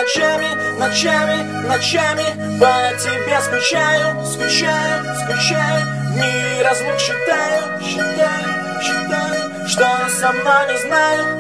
ночами по тебе скучаю, скучаю. Дни разлук считаю, что со мной не знаю.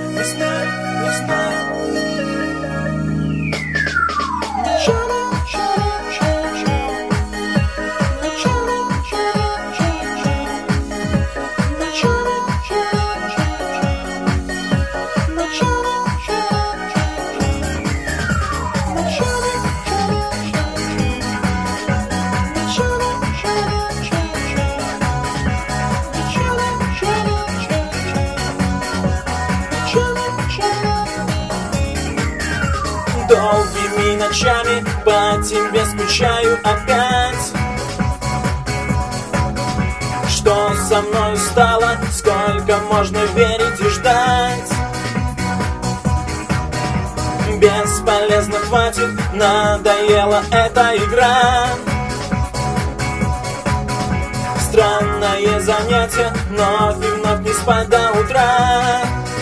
Долгими ночами по тебе скучаю опять. Что со мной стало, сколько можно верить и ждать? Бесполезно, хватит, надоела эта игра. Странное занятие, вновь не спать до утра.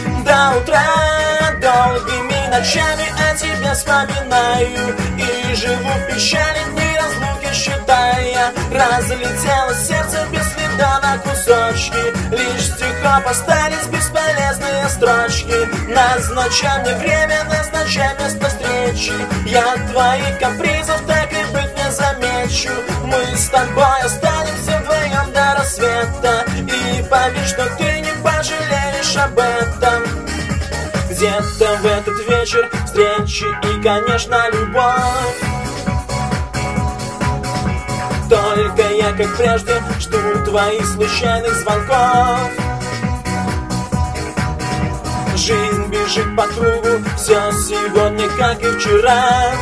Долгими ночами о тебе вспоминаю и живу в печали, дни разлуки считая. Разлетелось сердце без следа на кусочки, лишь стихов остались бесполезные строчки. Назначай мне время, назначай место встречи, я твоих капризов так и быть не замечу. Мы с тобой останемся вдвоем до рассвета, и поверь, что ты не пожалеешь об этом. Где-то в этот вечер встречи и, конечно, любовь. Только я, как прежде, жду твоих случайных звонков. Жизнь бежит по кругу, все сегодня, как и вчера.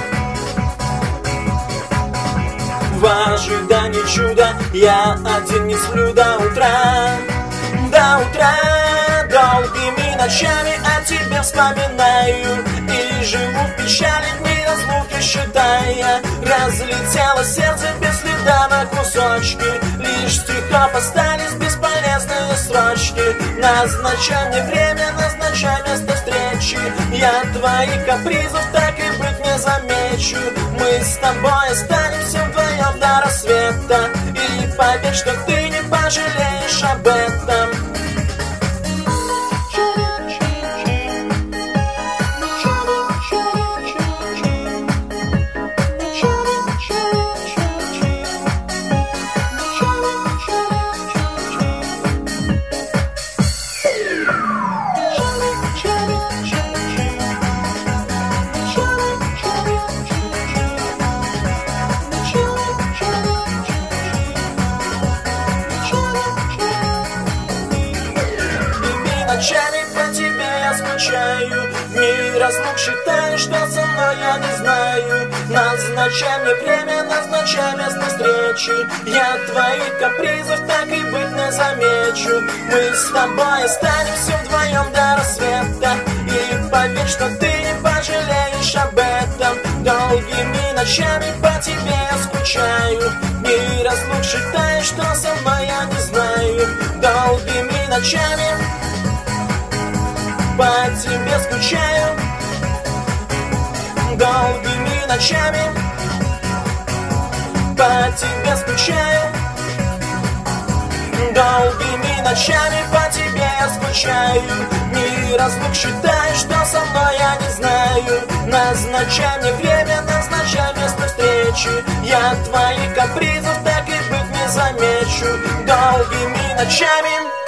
В ожидании чуда я один не сплю до утра. Долгими ночами о тебе вспоминаю и живу в печали, дни разлуки считая. Разлетелось сердце без следа на кусочки, лишь стихов остались бесполезные строчки. Назначай мне время, назначай место встречи, я твоих капризов так и быть не замечу. Мы с тобой останемся вдвоем до рассвета, и поверь, что ты не пожалеешь об этом. Ночами по тебе я скучаю, дни разлук считаю, что со мной я не знаю. Назначай мне время, назначай место встречи, я твоих капризов так и быть не замечу. Мы с тобой останемся вдвоем до рассвета, и поверь, что ты не пожалеешь об этом. Долгими ночами по тебе я скучаю, дни разлук считаю, что со мной я не знаю. Долгими ночами по тебе скучаю, долгими ночами по тебе скучаю, долгими ночами по тебе я скучаю. Дни разлук считаю, что со мной я не знаю. Назначай мне время, назначай место встречи, я твоих капризов так и быть не замечу. Долгими ночами